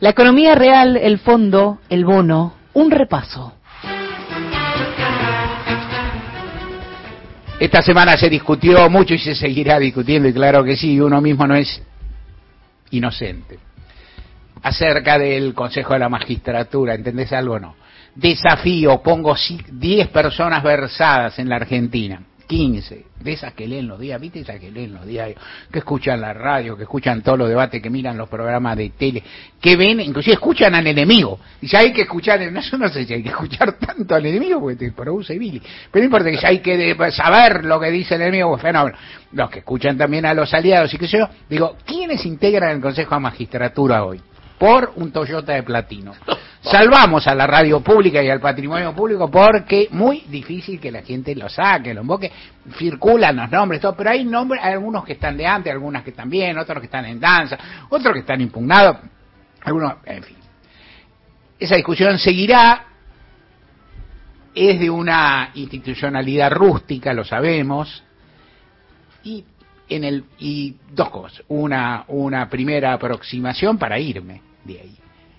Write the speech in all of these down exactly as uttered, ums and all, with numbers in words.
La economía real, el fondo, el bono, un repaso. Esta semana se discutió mucho y se seguirá discutiendo, y claro que sí, uno mismo no es inocente, acerca del Consejo de la Magistratura, ¿entendés algo o no? Desafío, pongo diez personas versadas en la Argentina, quince, de esas que leen los diarios, ¿viste? Esas que leen los diarios, que escuchan la radio, que escuchan todos los debates, que miran los programas de tele, que ven, inclusive escuchan al enemigo. Y ya hay que escuchar, no, yo no sé si hay que escuchar tanto al enemigo, porque te produce bilis, pero no importa, que ya hay que saber lo que dice el enemigo, pues fenómeno. Los que escuchan también a los aliados y qué sé yo, digo, ¿quiénes integran el Consejo de Magistratura hoy? Por un Toyota de platino. Salvamos a la radio pública y al patrimonio público porque muy difícil que la gente lo saque, lo invoque, circulan los nombres, todo, pero hay nombres, hay algunos que están de antes, algunas que están bien, otros que están en danza, otros que están impugnados, algunos, en fin. Esa discusión seguirá, es de una institucionalidad rústica, lo sabemos, y en el y dos cosas, una una primera aproximación para irme de ahí,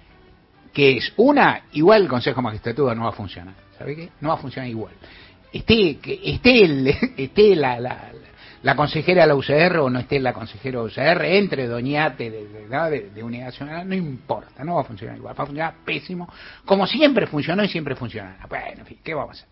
que es una, igual el Consejo de Magistratura no va a funcionar, ¿sabe qué? No va a funcionar igual. Esté que esté el, esté la, la la consejera de la U C R o no esté la consejera de la U C R, entre Doñate de, de, de, de Unidad Nacional, no importa, no va a funcionar igual, va a funcionar pésimo, como siempre funcionó y siempre funcionará. Bueno, en fin, ¿qué vamos a hacer?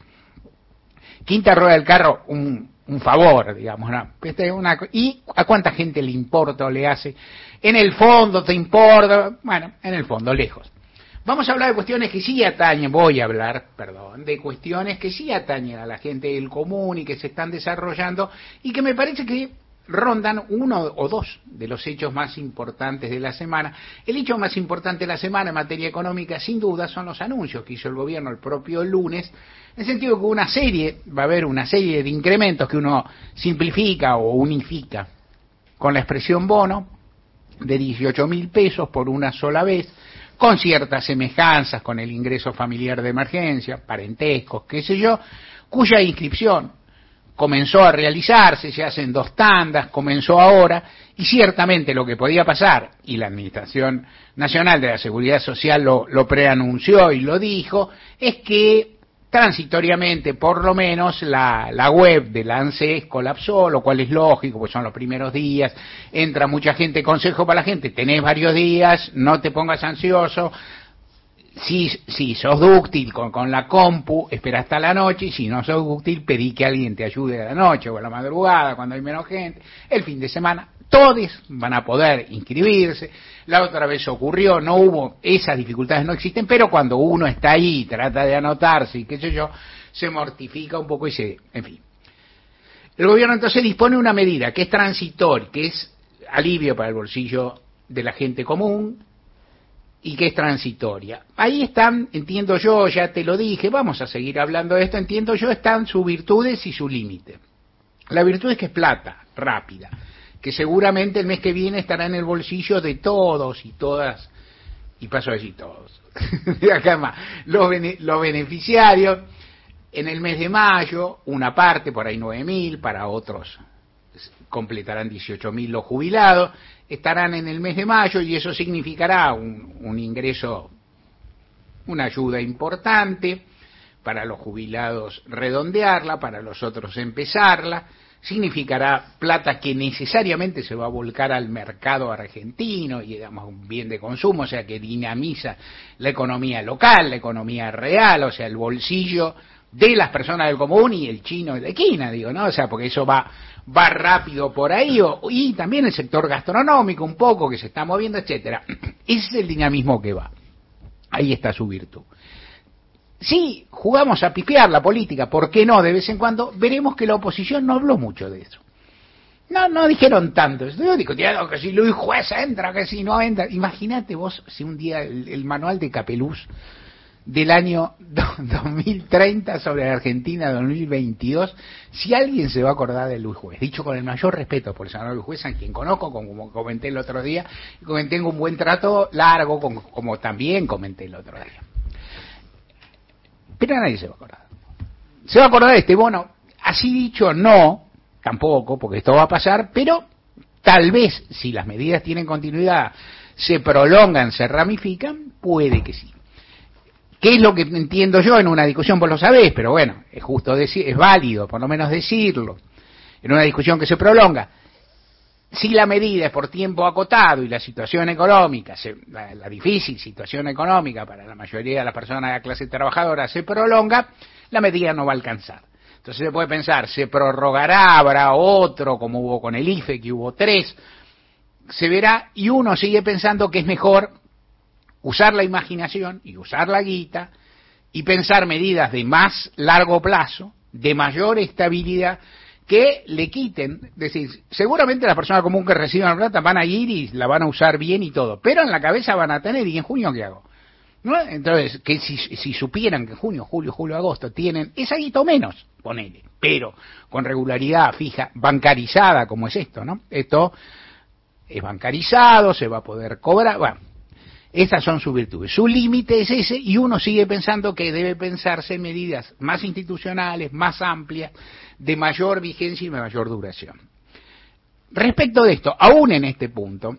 Quinta rueda del carro, un un favor, digamos, ¿no? Una, ¿y a cuánta gente le importa o le hace? En el fondo te importa, bueno, en el fondo, lejos. Vamos a hablar de cuestiones que sí atañen, voy a hablar, perdón, de cuestiones que sí atañen a la gente del común y que se están desarrollando y que me parece que rondan uno o dos de los hechos más importantes de la semana. El hecho más importante de la semana en materia económica, sin duda, son los anuncios que hizo el gobierno el propio lunes, en el sentido que una serie, va a haber una serie de incrementos que uno simplifica o unifica con la expresión bono, de dieciocho mil pesos por una sola vez, con ciertas semejanzas con el ingreso familiar de emergencia, parentescos, qué sé yo, cuya inscripción comenzó a realizarse, se hacen dos tandas, comenzó ahora, y ciertamente lo que podía pasar, y la Administración Nacional de la Seguridad Social lo, lo preanunció y lo dijo, es que transitoriamente, por lo menos, la, la web de la ANSES colapsó, lo cual es lógico, pues son los primeros días, entra mucha gente, consejo para la gente, tenés varios días, no te pongas ansioso, si, si sos dúctil con, con la compu, espera hasta la noche, y si no sos dúctil, pedí que alguien te ayude a la noche o a la madrugada, cuando hay menos gente, el fin de semana, todos van a poder inscribirse. La otra vez ocurrió, no hubo, esas dificultades no existen, pero cuando uno está ahí, trata de anotarse y qué sé yo, se mortifica un poco y se, en fin. El gobierno entonces dispone una medida que es transitoria, que es alivio para el bolsillo de la gente común y que es transitoria. Ahí están, entiendo yo, ya te lo dije, vamos a seguir hablando de esto, entiendo yo, están sus virtudes y su límite. La virtud es que es plata, rápida, que seguramente el mes que viene estará en el bolsillo de todos y todas, y paso a decir todos, de acá más, los, bene, los beneficiarios, en el mes de mayo, una parte, por ahí nueve mil, para otros completarán dieciocho mil los jubilados, estarán en el mes de mayo y eso significará un, un ingreso, una ayuda importante, para los jubilados redondearla, para los otros empezarla, significará plata que necesariamente se va a volcar al mercado argentino y digamos un bien de consumo, o sea que dinamiza la economía local, la economía real, o sea el bolsillo de las personas del común y el chino de la esquina, digo, ¿no? O sea, porque eso va va rápido por ahí, o, y también el sector gastronómico un poco que se está moviendo, etcétera. Ese es el dinamismo que va. Ahí está su virtud. Si jugamos a pifiar la política, ¿por qué no? De vez en cuando, veremos que la oposición no habló mucho de eso. No, no dijeron tanto. Yo digo, que si Luis Juez entra, que si no entra. Imagínate vos si un día el, el manual de Capeluz del año dos mil treinta sobre la Argentina dos mil veintidós, si alguien se va a acordar de Luis Juez, dicho con el mayor respeto por el senador Luis Juez, a quien conozco, como comenté el otro día, y como tengo un buen trato largo, como, como también comenté el otro día. Pero nadie se va a acordar. Se va a acordar de este bono, así dicho no, tampoco, porque esto va a pasar, pero tal vez, si las medidas tienen continuidad, se prolongan, se ramifican, puede que sí. ¿Qué es lo que entiendo yo en una discusión? Vos lo sabés, pero bueno, es justo decir, es válido por lo menos decirlo. En una discusión que se prolonga, si la medida es por tiempo acotado y la situación económica, se, la, la difícil situación económica para la mayoría de las personas de la clase trabajadora se prolonga, la medida no va a alcanzar. Entonces se puede pensar, se prorrogará, habrá otro, como hubo con el I F E, que hubo tres, se verá, y uno sigue pensando que es mejor usar la imaginación y usar la guita y pensar medidas de más largo plazo, de mayor estabilidad, que le quiten, es decir, seguramente las personas común que reciban la plata van a ir y la van a usar bien y todo, pero en la cabeza van a tener, ¿y en junio qué hago? ¿No? Entonces, que si, si supieran que en junio, julio, julio, agosto tienen esa guita o menos, ponele, pero con regularidad fija, bancarizada como es esto, ¿no? Esto es bancarizado, se va a poder cobrar, bueno, estas son sus virtudes. Su límite es ese y uno sigue pensando que debe pensarse en medidas más institucionales, más amplias, de mayor vigencia y de mayor duración. Respecto de esto, aún en este punto,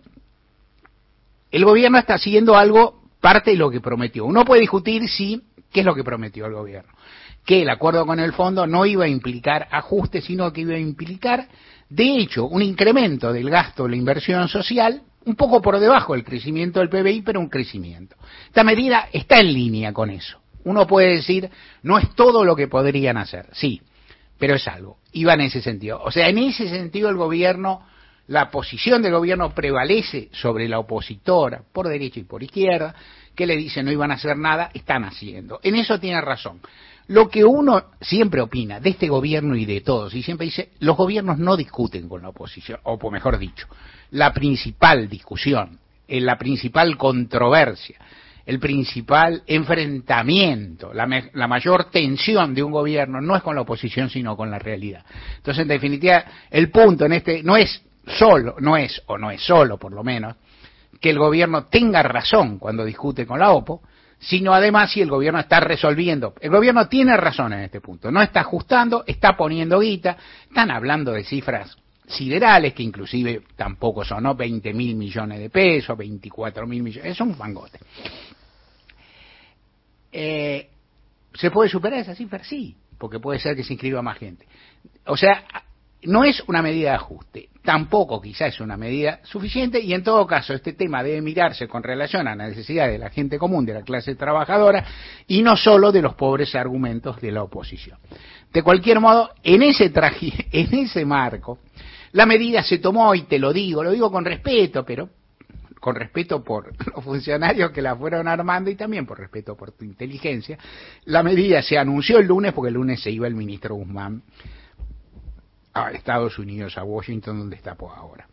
el gobierno está haciendo algo, parte de lo que prometió. Uno puede discutir si, ¿qué es lo que prometió el gobierno? Que el acuerdo con el fondo no iba a implicar ajustes, sino que iba a implicar, de hecho, un incremento del gasto, la inversión social, un poco por debajo del crecimiento del P B I, pero un crecimiento. Esta medida está en línea con eso. Uno puede decir, no es todo lo que podrían hacer, sí, pero es algo. Iba en ese sentido. O sea, en ese sentido el gobierno, la posición del gobierno prevalece sobre la opositora, por derecha y por izquierda, que le dicen no iban a hacer nada, están haciendo. En eso tiene razón. Lo que uno siempre opina de este gobierno y de todos, y siempre dice, los gobiernos no discuten con la oposición, o mejor dicho, la principal discusión, la principal controversia, el principal enfrentamiento, la, me, la mayor tensión de un gobierno no es con la oposición, sino con la realidad. Entonces, en definitiva, el punto en este no es solo, no es, o no es solo por lo menos, que el gobierno tenga razón cuando discute con la OPO, sino además si el gobierno está resolviendo. El gobierno tiene razón en este punto, no está ajustando, está poniendo guita, están hablando de cifras siderales, que inclusive tampoco son, ¿no? veinte mil millones de pesos, veinticuatro mil millones, es un fangote. Eh, ¿Se puede superar esa cifra? Sí, porque puede ser que se inscriba más gente. O sea, no es una medida de ajuste, tampoco quizás es una medida suficiente, y en todo caso este tema debe mirarse con relación a la necesidad de la gente común, de la clase trabajadora, y no solo de los pobres argumentos de la oposición. De cualquier modo, en ese traje, en ese marco, la medida se tomó, y te lo digo, lo digo con respeto, pero con respeto por los funcionarios que la fueron armando y también por respeto por tu inteligencia, la medida se anunció el lunes, porque el lunes se iba el ministro Guzmán a Estados Unidos, a Washington, donde está por ahora.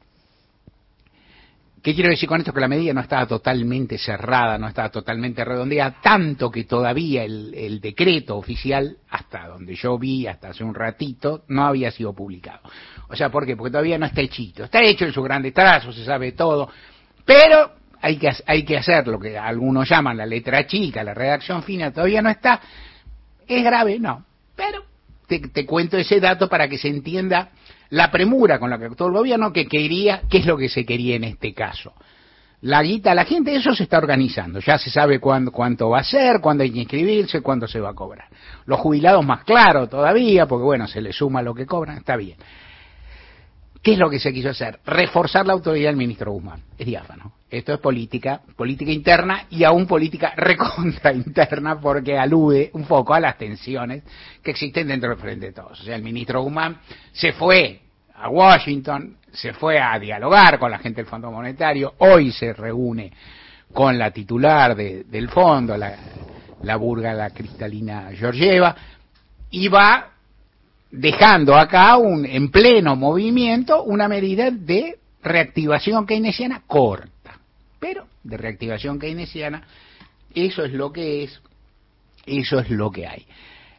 ¿Qué quiero decir con esto? Que la medida no estaba totalmente cerrada, no estaba totalmente redondeada, tanto que todavía el, el decreto oficial, hasta donde yo vi, hasta hace un ratito, no había sido publicado. O sea, ¿por qué? Porque todavía no está hechito. Está hecho en sus grandes trazos, se sabe todo, pero hay que, hay que hacer lo que algunos llaman la letra chica, la redacción fina, todavía no está. ¿Es grave? No, pero te, te cuento ese dato para que se entienda la premura con la que actuó el gobierno, que quería, qué es lo que se quería en este caso. La guita, la gente, eso se está organizando, ya se sabe cuándo, cuánto va a ser, cuándo hay que inscribirse, cuándo se va a cobrar. Los jubilados más claro todavía, porque bueno, se les suma lo que cobran, está bien. ¿Qué es lo que se quiso hacer? Reforzar la autoridad del ministro Guzmán. Es diáfano. Esto es política, política interna y aún política recontra interna, porque alude un poco a las tensiones que existen dentro del Frente de Todos. O sea, el ministro Guzmán se fue a Washington, se fue a dialogar con la gente del Fondo Monetario, hoy se reúne con la titular de, del fondo, la, la burga, la Cristalina Georgieva, y va dejando acá un, en pleno movimiento una medida de reactivación keynesiana corta, pero de reactivación keynesiana, eso es lo que es, eso es lo que hay.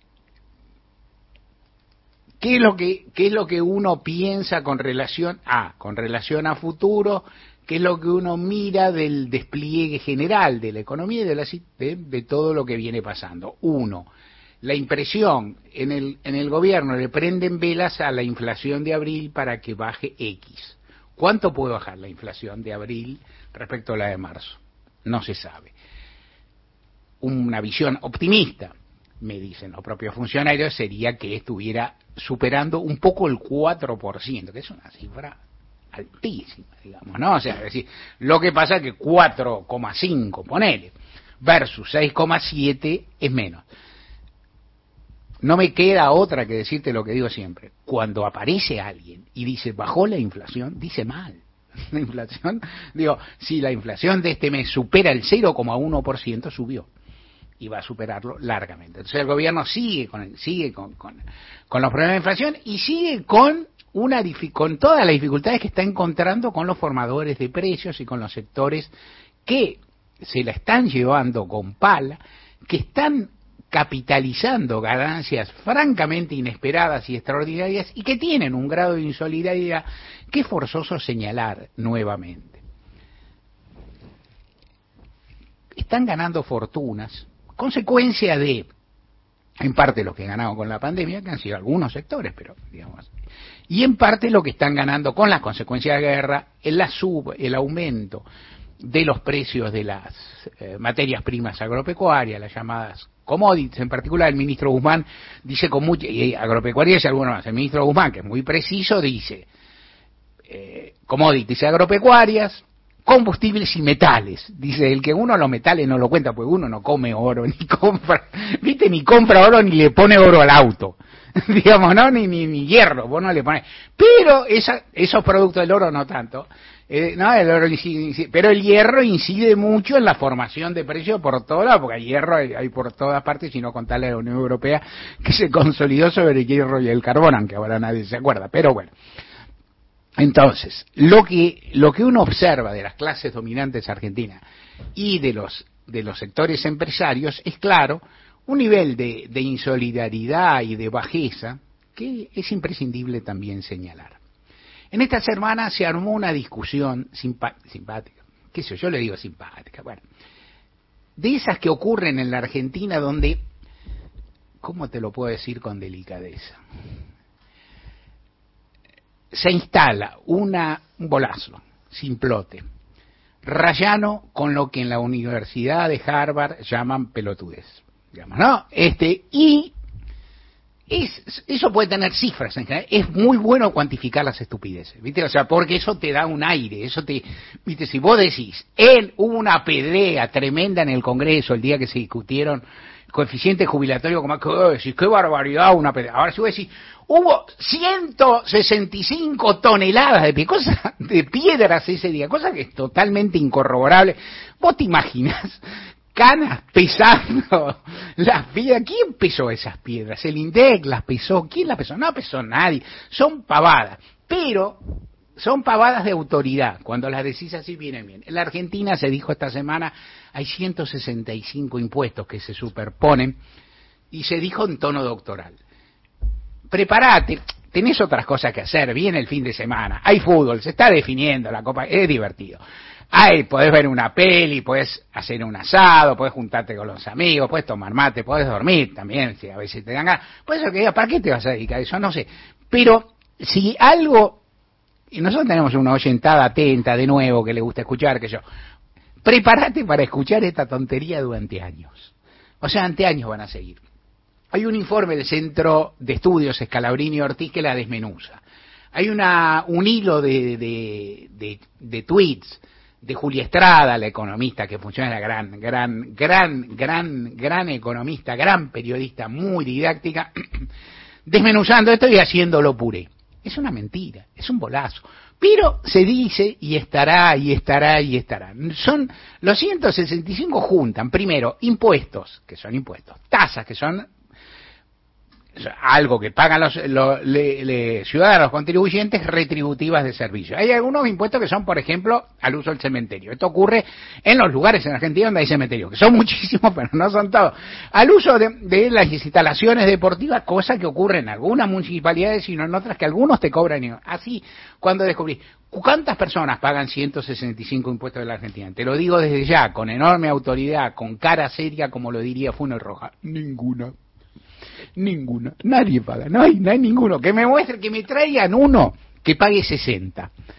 ¿Qué es lo que, qué es lo que uno piensa con relación a, con relación a futuro? ¿Qué es lo que uno mira del despliegue general de la economía y de, la, de, de todo lo que viene pasando? Uno, la impresión, en el, en el gobierno le prenden velas a la inflación de abril para que baje X. ¿Cuánto puede bajar la inflación de abril respecto a la de marzo. No se sabe. Una visión optimista, me dicen los propios funcionarios, sería que estuviera superando un poco el cuatro por ciento, que es una cifra altísima, digamos, ¿no? O sea, es decir, lo que pasa es que cuatro coma cinco, ponele, versus seis coma siete es menos. No me queda otra que decirte lo que digo siempre. Cuando aparece alguien y dice, bajó la inflación, dice mal. La inflación, digo, si la inflación de este mes supera el cero coma uno por ciento, subió. Y va a superarlo largamente. Entonces el gobierno sigue con sigue con, con, con los problemas de inflación y sigue con una con todas las dificultades que está encontrando con los formadores de precios y con los sectores que se la están llevando con pala, que están capitalizando ganancias francamente inesperadas y extraordinarias y que tienen un grado de insolidaridad que es forzoso señalar nuevamente. Están ganando fortunas, consecuencia de, en parte lo que ganaron con la pandemia, que han sido algunos sectores, pero digamos, y en parte lo que están ganando con las consecuencias de la guerra, el, la sub, el aumento de los precios de las eh, materias primas agropecuarias, las llamadas commodities. En particular el ministro Guzmán dice con mucha, y agropecuarias y algunos más, el ministro Guzmán, que es muy preciso, dice eh, commodities agropecuarias, combustibles y metales. Dice, el que uno los metales no lo cuenta, porque uno no come oro, ni compra, viste, ni compra oro, ni le pone oro al auto. Digamos, ¿no? Ni, ni, ni hierro, vos no le pones. Pero esa, esos productos del oro no tanto. Eh, no, el oro incide, incide, pero el hierro incide mucho en la formación de precios por todos lados, porque hay hierro hay, hay por todas partes, si no contarle a la Unión Europea, que se consolidó sobre el hierro y el carbón, aunque ahora nadie se acuerda. Pero bueno. Entonces, lo que lo que uno observa de las clases dominantes argentinas y de los de los sectores empresarios es claro un nivel de, de insolidaridad y de bajeza que es imprescindible también señalar. En esta semana se armó una discusión simpa, simpática, qué sé yo, yo le digo simpática, bueno, de esas que ocurren en la Argentina donde, ¿cómo te lo puedo decir con delicadeza? Se instala una, un bolazo, simplote, rayano con lo que en la Universidad de Harvard llaman pelotudez, digamos, ¿no? Este, y es, eso puede tener cifras en general, es muy bueno cuantificar las estupideces, ¿viste? O sea, porque eso te da un aire, eso te, ¿viste? Si vos decís, él hubo una pelea tremenda en el Congreso el día que se discutieron coeficiente jubilatorio, como que decís, qué barbaridad una pelea. Ahora si vos decís, hubo ciento sesenta y cinco toneladas de, cosa, de piedras ese día, cosa que es totalmente incorroborable. ¿Vos te imaginas canas pesando las piedras? ¿Quién pesó esas piedras? ¿El INDEC las pesó? ¿Quién las pesó? No pesó nadie. Son pavadas. Pero son pavadas de autoridad. Cuando las decís así vienen bien. En la Argentina se dijo esta semana, hay ciento sesenta y cinco impuestos que se superponen y se dijo en tono doctoral. Prepárate, tenés otras cosas que hacer, viene el fin de semana, hay fútbol, se está definiendo la Copa, es divertido. Ay, podés ver una peli, podés hacer un asado, podés juntarte con los amigos, podés tomar mate, podés dormir también, si a veces te dan ganas. Puede ser que digas, ¿para qué te vas a dedicar a eso? No sé. Pero si algo, y nosotros tenemos una oyentada atenta de nuevo que le gusta escuchar, que yo, prepárate para escuchar esta tontería durante años. O sea, ante años van a seguir. Hay un informe del Centro de Estudios Scalabrini Ortiz que la desmenuza. Hay una, un hilo de, de, de, de tweets de Julia Estrada, la economista que funciona, la gran, gran, gran, gran, gran economista, gran periodista, muy didáctica, desmenuzando esto y haciéndolo puré. Es una mentira, es un bolazo. Pero se dice y estará, y estará, y estará. Son los ciento sesenta y cinco juntan, primero, impuestos, que son impuestos, tasas, que son algo que pagan los, los le, le, ciudadanos contribuyentes retributivas de servicio. Hay algunos impuestos que son, por ejemplo, al uso del cementerio. Esto ocurre en los lugares en Argentina donde hay cementerios, que son muchísimos, pero no son todos. Al uso de, de las instalaciones deportivas, cosa que ocurre en algunas municipalidades y no en otras, que algunos te cobran. Así, cuando descubrí, ¿cuántas personas pagan ciento sesenta y cinco impuestos de la Argentina? Te lo digo desde ya, con enorme autoridad, con cara seria, como lo diría Funes Roja. Ninguna. Ninguna, nadie paga, no hay, no hay ninguno, que me muestre, que me traigan uno que pague sesenta.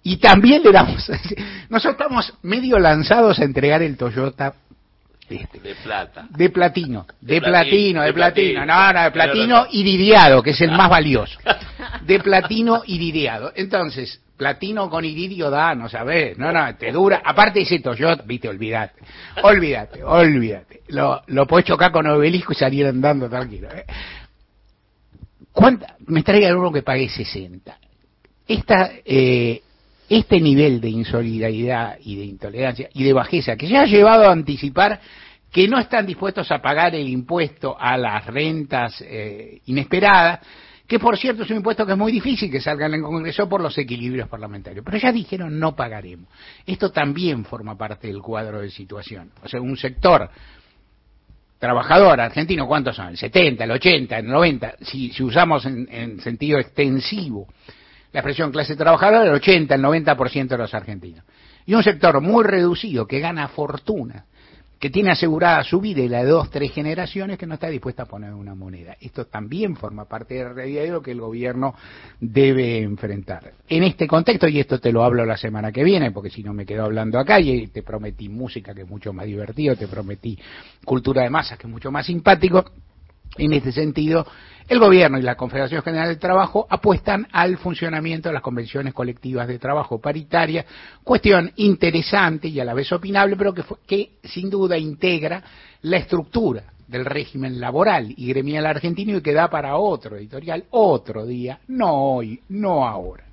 Y también le damos, nosotros estamos medio lanzados a entregar el Toyota este, de plata. De platino, de, de platino, platino, de platino, platino. no, no, de platino iridiado, que es el más valioso. De platino iridiado. Entonces, platino con iridio da, no sabés, no, no, te dura, aparte ese Toyota, viste, olvídate, olvídate, olvídate. Lo, lo podés chocar con obelisco y salir andando tranquilo. ¿eh? ¿Cuánta? Me traiga uno que pague sesenta. Esta, eh, este nivel de insolidaridad y de intolerancia y de bajeza que ya ha llevado a anticipar que no están dispuestos a pagar el impuesto a las rentas eh, inesperadas, que por cierto es un impuesto que es muy difícil que salga en el Congreso por los equilibrios parlamentarios, pero ya dijeron no pagaremos. Esto también forma parte del cuadro de situación. O sea, un sector trabajador argentino, ¿cuántos son? El setenta, el ochenta, el noventa, si, si usamos en, en sentido extensivo la expresión clase trabajadora, el ochenta, el noventa por ciento de los argentinos. Y un sector muy reducido que gana fortuna, que tiene asegurada su vida y la de dos, tres generaciones, que no está dispuesta a poner una moneda. Esto también forma parte de la realidad de lo que el gobierno debe enfrentar. En este contexto, y esto te lo hablo la semana que viene, porque si no me quedo hablando acá, y te prometí música, que es mucho más divertido, te prometí cultura de masas, que es mucho más simpático. En este sentido, el gobierno y la Confederación General del Trabajo apuestan al funcionamiento de las convenciones colectivas de trabajo paritarias, cuestión interesante y a la vez opinable, pero que, fue, que sin duda integra la estructura del régimen laboral y gremial argentino y que da para otro editorial, otro día, no hoy, no ahora.